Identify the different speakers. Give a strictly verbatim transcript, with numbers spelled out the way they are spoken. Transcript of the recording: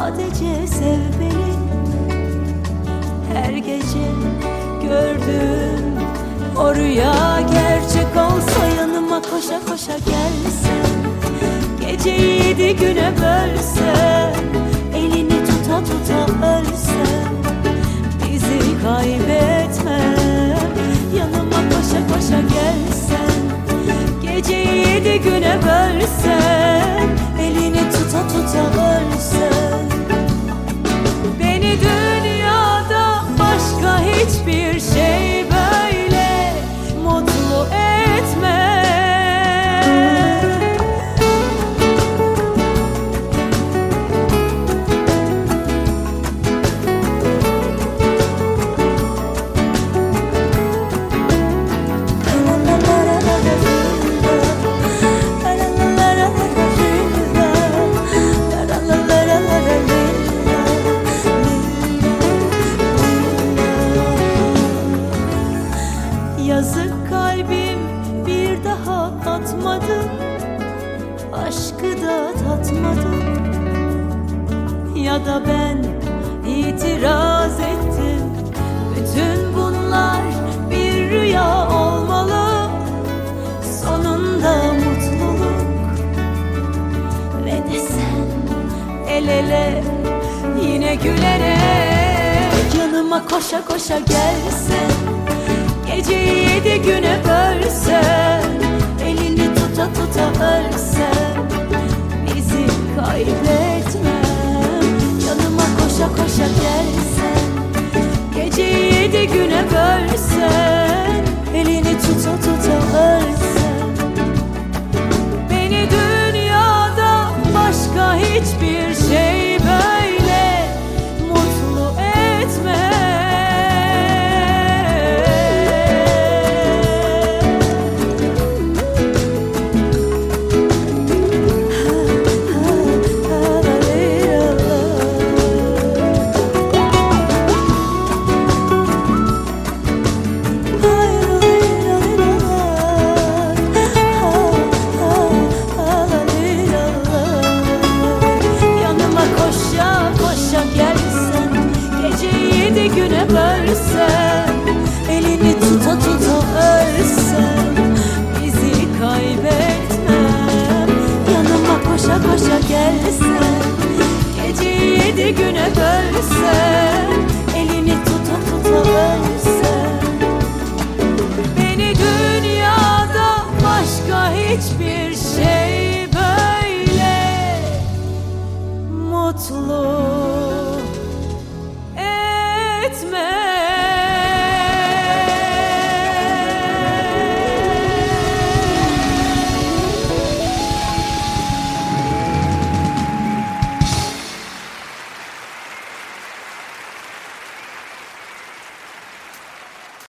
Speaker 1: sadece sev beni. Her gece gördüğüm o rüya gerçek olsa, yanıma koşa koşa gelsen, geceyi yedi güne bölsen, elini tuta tuta ölsen, bizi kaybetme. Yanıma koşa koşa gelsen, geceyi yedi güne bölsen, elini tuta tuta ölsen, beni dünyada başka hiçbir şey böyle mutlu etme. Yazık kalbim bir daha atmadı, aşkı da tatmadı. Ya da ben itiraz ettim, bütün bunlar bir rüya olmalı. Sonunda mutluluk ve de sen el ele yine gülerek, yanıma koşa koşa gelsen, geceyi yedi güne bölsen, elini tuta tuta ölsen, bizi kaybetmem. Yanıma koşa koşa gelsen, geceyi yedi güne bölsen, elini tuta tuta ölsen, beni dünyada başka hiçbir şey böyle mutlu etme. Yedi güne bölsen, elini tuta tuta ölsen, bizi kaybetmem. Yanıma koşa koşa gelsen, geceyi yedi güne bölsen, elini tuta tuta ölsen.